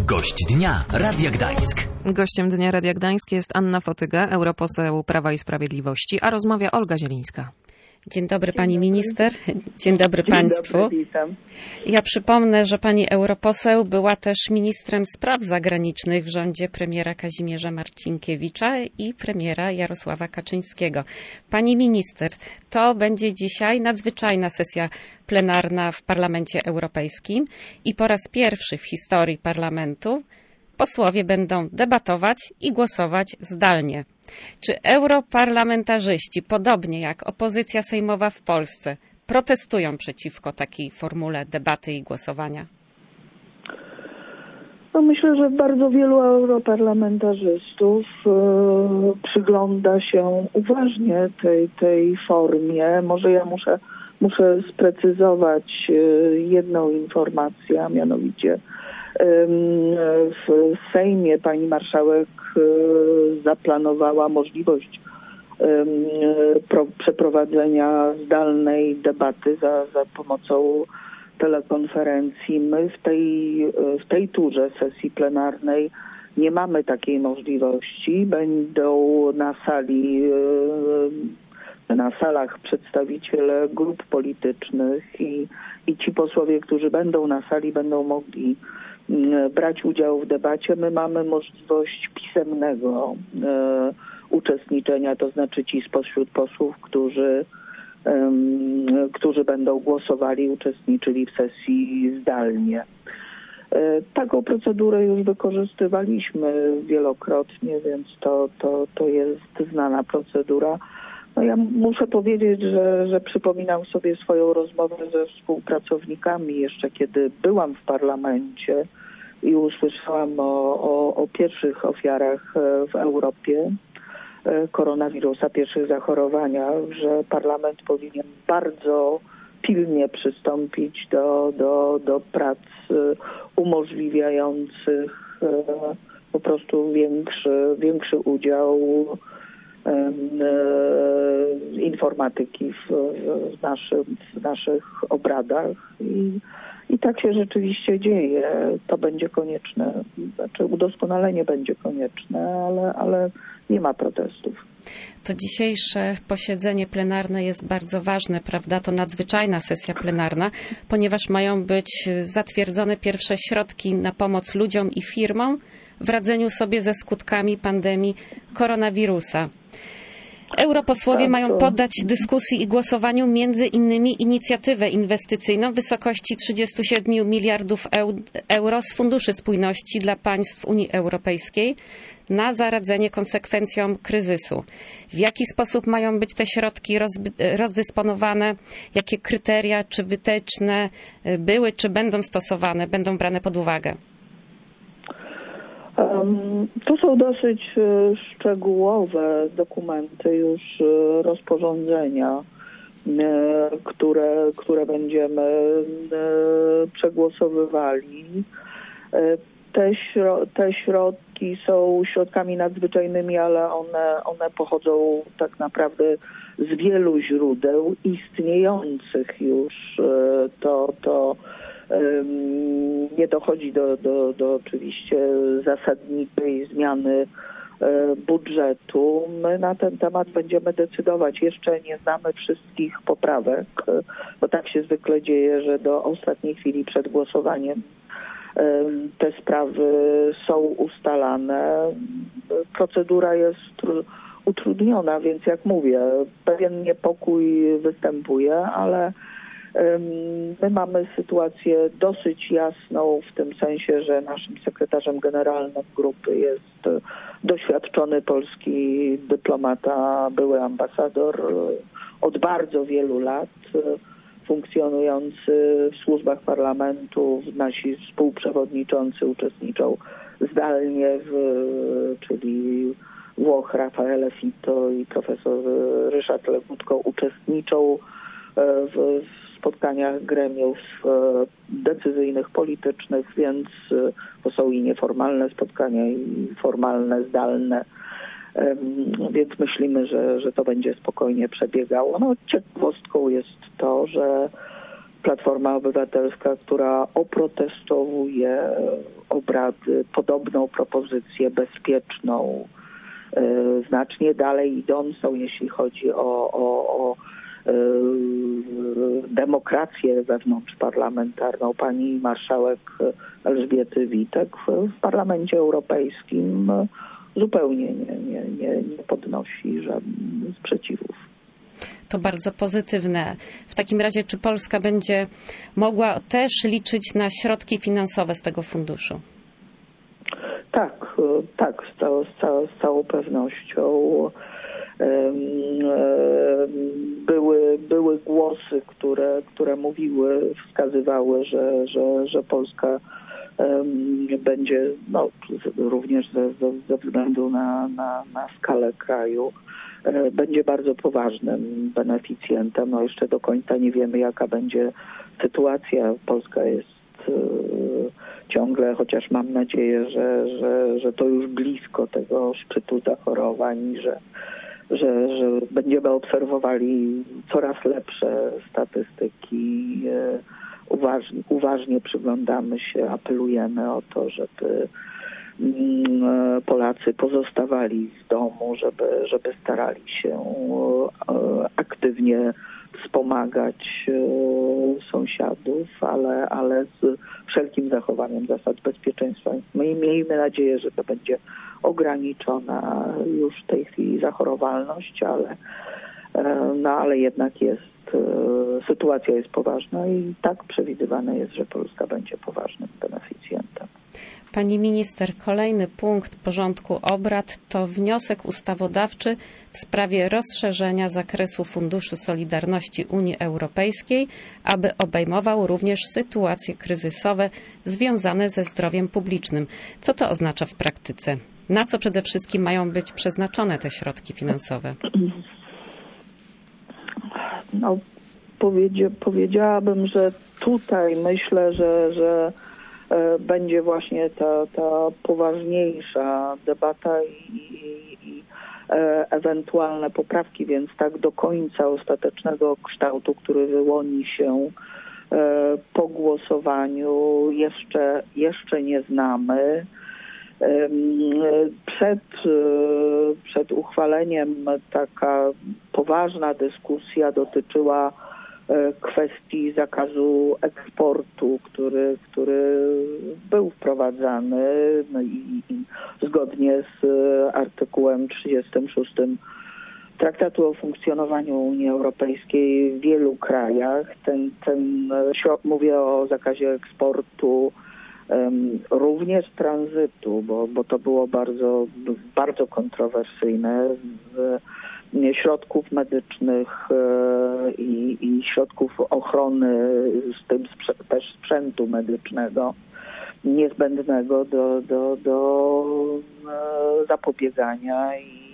Gość dnia Radia Gdańsk. Gościem Dnia Radia Gdańsk jest Anna Fotyga, europoseł Prawa i Sprawiedliwości, a rozmawia Olga Zielińska. Dzień dobry pani minister, dzień dobry państwu. Dobry, witam. Ja przypomnę, że pani europoseł była też ministrem spraw zagranicznych w rządzie premiera Kazimierza Marcinkiewicza i premiera Jarosława Kaczyńskiego. Pani minister, to będzie dzisiaj nadzwyczajna sesja plenarna w Parlamencie Europejskim i po raz pierwszy w historii parlamentu posłowie będą debatować i głosować zdalnie. Czy europarlamentarzyści, podobnie jak opozycja sejmowa w Polsce, protestują przeciwko takiej formule debaty i głosowania? No myślę, że bardzo wielu europarlamentarzystów przygląda się uważnie tej formie. Może ja muszę sprecyzować jedną informację, a mianowicie w Sejmie pani marszałek zaplanowała możliwość przeprowadzenia zdalnej debaty za pomocą telekonferencji. My w tej turze sesji plenarnej nie mamy takiej możliwości. Będą na salach przedstawiciele grup politycznych i ci posłowie, którzy będą na sali, będą mogli brać udział w debacie. My mamy możliwość pisemnego uczestniczenia, to znaczy ci spośród posłów, którzy będą głosowali, uczestniczyli w sesji zdalnie. Taką procedurę już wykorzystywaliśmy wielokrotnie, więc to jest znana procedura. No ja muszę powiedzieć, że przypominam sobie swoją rozmowę ze współpracownikami jeszcze kiedy byłam w parlamencie i usłyszałam o pierwszych ofiarach w Europie koronawirusa, pierwszych zachorowaniach, że parlament powinien bardzo pilnie przystąpić do prac umożliwiających po prostu większy udział informatyki w naszych obradach i tak się rzeczywiście dzieje. To będzie konieczne, znaczy udoskonalenie będzie konieczne, ale nie ma protestów. To dzisiejsze posiedzenie plenarne jest bardzo ważne, prawda? To nadzwyczajna sesja plenarna, ponieważ mają być zatwierdzone pierwsze środki na pomoc ludziom i firmom w radzeniu sobie ze skutkami pandemii koronawirusa. Europosłowie mają poddać dyskusji i głosowaniu między innymi inicjatywę inwestycyjną w wysokości 37 miliardów euro z Funduszy Spójności dla państw Unii Europejskiej na zaradzenie konsekwencjom kryzysu. W jaki sposób mają być te środki rozdysponowane? Jakie kryteria czy wytyczne były, czy będą stosowane, będą brane pod uwagę? To są dosyć szczegółowe dokumenty, już rozporządzenia, które będziemy przegłosowywali. Te środki są środkami nadzwyczajnymi, ale one pochodzą tak naprawdę z wielu źródeł istniejących już. To nie dochodzi do oczywiście zasadniczej zmiany budżetu. My na ten temat będziemy decydować. Jeszcze nie znamy wszystkich poprawek, bo tak się zwykle dzieje, że do ostatniej chwili przed głosowaniem te sprawy są ustalane. Procedura jest utrudniona, więc jak mówię, pewien niepokój występuje, ale my mamy sytuację dosyć jasną w tym sensie, że naszym sekretarzem generalnym grupy jest doświadczony polski dyplomata, były ambasador od bardzo wielu lat, funkcjonujący w służbach parlamentu. Nasi współprzewodniczący uczestniczą zdalnie, czyli Włoch Raffaele Fitto i profesor Ryszard Legutko uczestniczą w spotkaniach gremiów decyzyjnych, politycznych, więc to są i nieformalne spotkania, i formalne, zdalne. Więc myślimy, że to będzie spokojnie przebiegało. No, ciekawostką jest to, że Platforma Obywatelska, która oprotestowuje obrady, podobną propozycję bezpieczną, znacznie dalej idącą, jeśli chodzi o demokrację wewnątrzparlamentarną pani marszałek Elżbiety Witek w Parlamencie Europejskim zupełnie nie podnosi żadnych sprzeciwów. To bardzo pozytywne. W takim razie, czy Polska będzie mogła też liczyć na środki finansowe z tego funduszu? Tak, z całą pewnością. Były głosy, które wskazywały, że Polska będzie, również ze względu na skalę kraju, będzie bardzo poważnym beneficjentem. Jeszcze do końca nie wiemy, jaka będzie sytuacja. Polska jest ciągle, chociaż mam nadzieję, że to już blisko tego szczytu zachorowań, że będziemy obserwowali coraz lepsze statystyki. Uważnie przyglądamy się, apelujemy o to, żeby Polacy pozostawali w domu, żeby starali się aktywnie wspomagać sąsiadów, ale z wszelkim zachowaniem zasad bezpieczeństwa. Miejmy nadzieję, że to będzie ograniczona już w tej chwili zachorowalność, ale jednak sytuacja jest poważna i tak przewidywane jest, że Polska będzie poważnym beneficjentem. Pani minister, kolejny punkt porządku obrad to wniosek ustawodawczy w sprawie rozszerzenia zakresu Funduszu Solidarności Unii Europejskiej, aby obejmował również sytuacje kryzysowe związane ze zdrowiem publicznym. Co to oznacza w praktyce? Na co przede wszystkim mają być przeznaczone te środki finansowe? Powiedziałabym, że tutaj myślę, że będzie właśnie ta poważniejsza debata i ewentualne poprawki, więc tak do końca ostatecznego kształtu, który wyłoni się po głosowaniu, jeszcze nie znamy. Przed uchwaleniem taka poważna dyskusja dotyczyła kwestii zakazu eksportu, który był wprowadzany i zgodnie z artykułem 36 Traktatu o funkcjonowaniu Unii Europejskiej w wielu krajach. Mówię o zakazie eksportu, również tranzytu, bo to było bardzo kontrowersyjne, środków medycznych i środków ochrony, z tym też sprzętu medycznego niezbędnego do zapobiegania i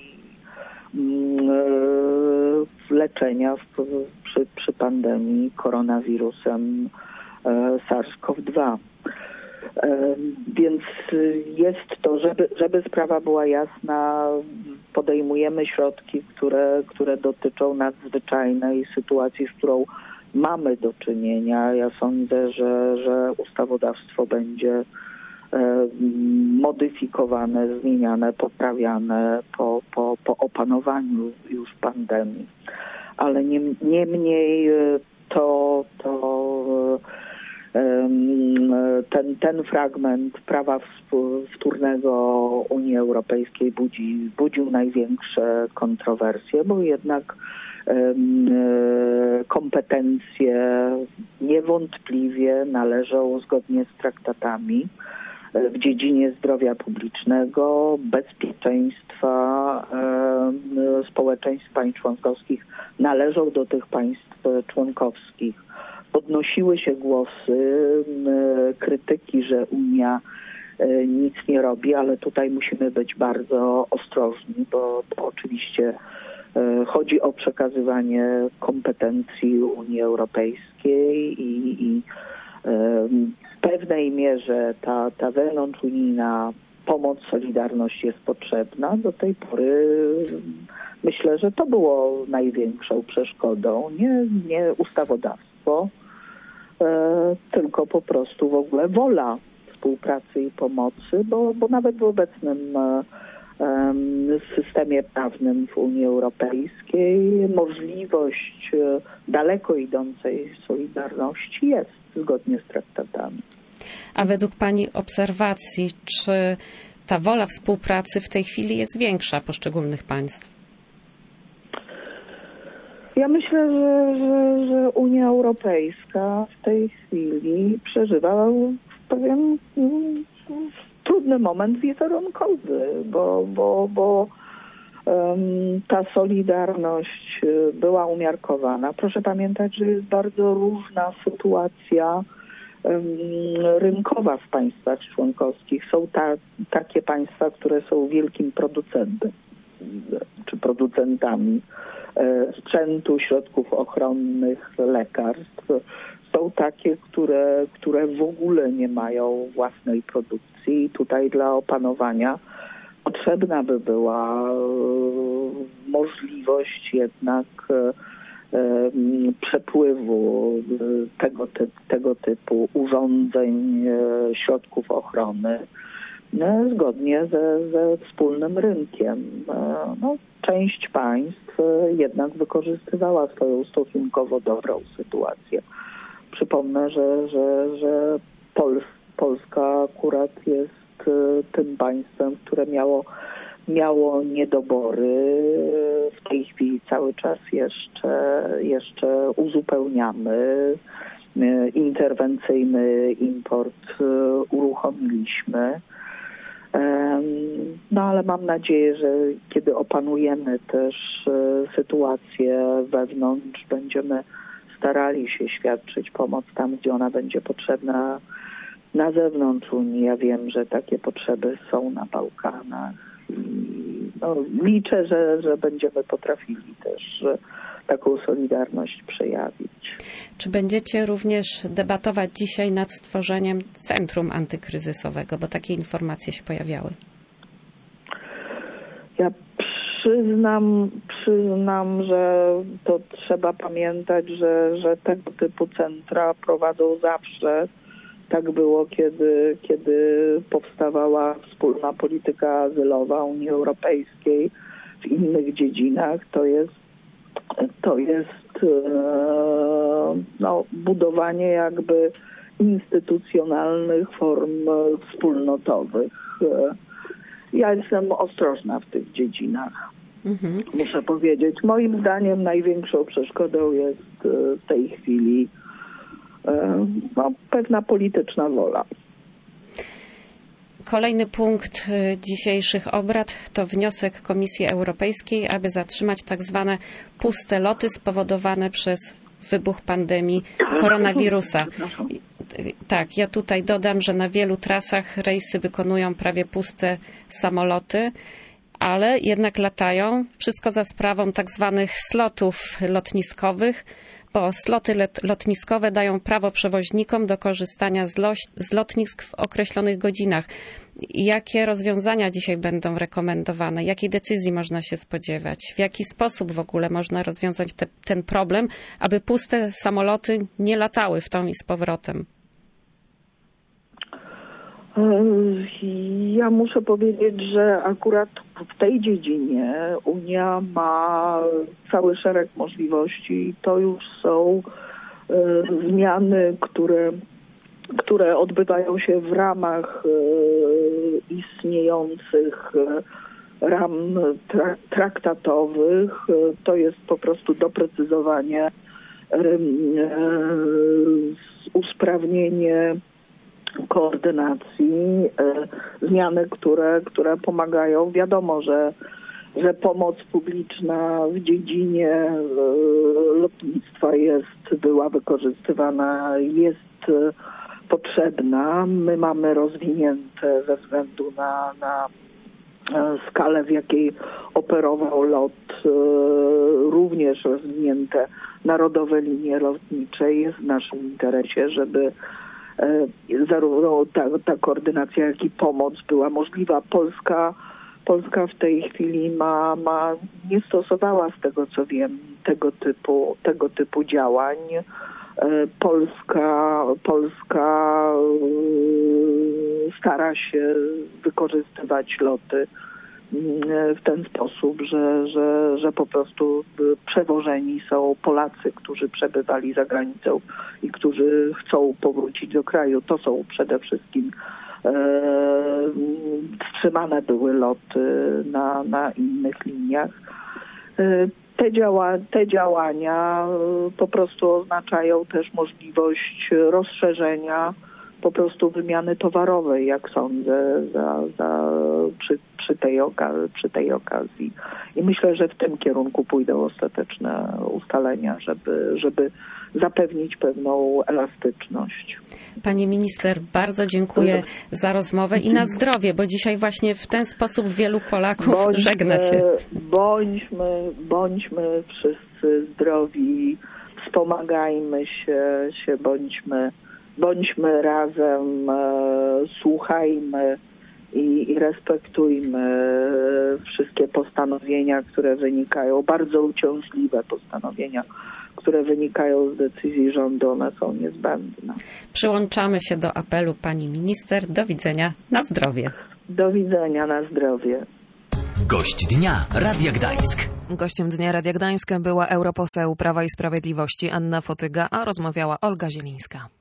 leczenia przy pandemii koronawirusem SARS-CoV-2. Więc jest to, żeby sprawa była jasna, podejmujemy środki, które dotyczą nadzwyczajnej sytuacji, z którą mamy do czynienia. Ja sądzę, że ustawodawstwo będzie modyfikowane, zmieniane, poprawiane po opanowaniu już pandemii. Ale niemniej ten fragment prawa wtórnego Unii Europejskiej budził największe kontrowersje, bo jednak kompetencje niewątpliwie należą zgodnie z traktatami w dziedzinie zdrowia publicznego, bezpieczeństwa społeczeństw państw członkowskich, należą do tych państw członkowskich. Podnosiły się głosy krytyki, że Unia nic nie robi, ale tutaj musimy być bardzo ostrożni, bo oczywiście chodzi o przekazywanie kompetencji Unii Europejskiej i w pewnej mierze ta wewnątrzunijna pomoc, solidarność jest potrzebna. Do tej pory myślę, że to było największą przeszkodą, nie ustawodawstwo, tylko po prostu w ogóle wola współpracy i pomocy, bo nawet w obecnym systemie prawnym w Unii Europejskiej możliwość daleko idącej solidarności jest zgodnie z traktatami. A według Pani obserwacji, czy ta wola współpracy w tej chwili jest większa poszczególnych państw? Ja myślę, że Unia Europejska w tej chwili przeżywa pewien trudny moment wizerunkowy, bo ta solidarność była umiarkowana. Proszę pamiętać, że jest bardzo różna sytuacja rynkowa w państwach członkowskich. Są takie państwa, które są wielkim producentem czy producentami sprzętu, środków ochronnych, lekarstw. Są takie, które w ogóle nie mają własnej produkcji i tutaj dla opanowania potrzebna by była możliwość jednak przepływu tego typu urządzeń, środków ochrony zgodnie ze wspólnym rynkiem. Część państw jednak wykorzystywała swoją stosunkowo dobrą sytuację. Przypomnę, że Polska akurat jest tym państwem, które miało niedobory. W tej chwili cały czas jeszcze uzupełniamy. Interwencyjny import uruchomiliśmy. Ale mam nadzieję, że kiedy opanujemy też sytuację wewnątrz, będziemy starali się świadczyć pomoc tam, gdzie ona będzie potrzebna na zewnątrz Unii. Ja wiem, że takie potrzeby są na Bałkanach i liczę, że będziemy potrafili też taką solidarność przejawić. Czy będziecie również debatować dzisiaj nad stworzeniem centrum antykryzysowego, bo takie informacje się pojawiały? Ja przyznam, że to trzeba pamiętać, że tego typu centra prowadzą zawsze. Tak było, kiedy powstawała wspólna polityka azylowa Unii Europejskiej w innych dziedzinach. To jest budowanie jakby instytucjonalnych form wspólnotowych. Ja jestem ostrożna w tych dziedzinach. Muszę powiedzieć. Moim zdaniem największą przeszkodą jest w tej chwili pewna polityczna wola. Kolejny punkt dzisiejszych obrad to wniosek Komisji Europejskiej, aby zatrzymać tak zwane puste loty spowodowane przez wybuch pandemii koronawirusa. Tak, ja tutaj dodam, że na wielu trasach rejsy wykonują prawie puste samoloty, ale jednak latają. Wszystko za sprawą tak zwanych slotów lotniskowych, bo sloty lotniskowe dają prawo przewoźnikom do korzystania z lotnisk w określonych godzinach. Jakie rozwiązania dzisiaj będą rekomendowane? Jakiej decyzji można się spodziewać? W jaki sposób w ogóle można rozwiązać ten problem, aby puste samoloty nie latały w tą i z powrotem? Ja muszę powiedzieć, że akurat w tej dziedzinie Unia ma cały szereg możliwości. To już są zmiany, które odbywają się w ramach istniejących ram traktatowych. To jest po prostu doprecyzowanie, usprawnienie koordynacji, zmiany, które pomagają. Wiadomo, że pomoc publiczna w dziedzinie lotnictwa była wykorzystywana, jest potrzebna. My mamy rozwinięte ze względu na skalę, w jakiej operował LOT, również rozwinięte narodowe linie lotnicze. Jest w naszym interesie, żeby zarówno ta koordynacja, jak i pomoc była możliwa. Polska w tej chwili nie stosowała, z tego co wiem, tego typu działań. Polska stara się wykorzystywać loty w ten sposób, że po prostu przewożeni są Polacy, którzy przebywali za granicą i którzy chcą powrócić do kraju. To są przede wszystkim wstrzymane były loty na innych liniach. Te działania po prostu oznaczają też możliwość rozszerzenia po prostu wymiany towarowej, jak sądzę, przy tej okazji. I myślę, że w tym kierunku pójdą ostateczne ustalenia, żeby zapewnić pewną elastyczność. Pani minister, bardzo dziękuję za rozmowę i na zdrowie, bo dzisiaj właśnie w ten sposób wielu Polaków żegna się. Bądźmy wszyscy zdrowi, wspomagajmy się, bądźmy razem, słuchajmy i respektujmy wszystkie postanowienia, które wynikają, bardzo uciążliwe postanowienia, które wynikają z decyzji rządu, one są niezbędne. Przyłączamy się do apelu pani minister. Do widzenia, na zdrowie. Do widzenia, na zdrowie. Gość dnia Radia Gdańsk. Gościem Dnia Radia Gdańsk była europoseł Prawa i Sprawiedliwości Anna Fotyga, a rozmawiała Olga Zielińska.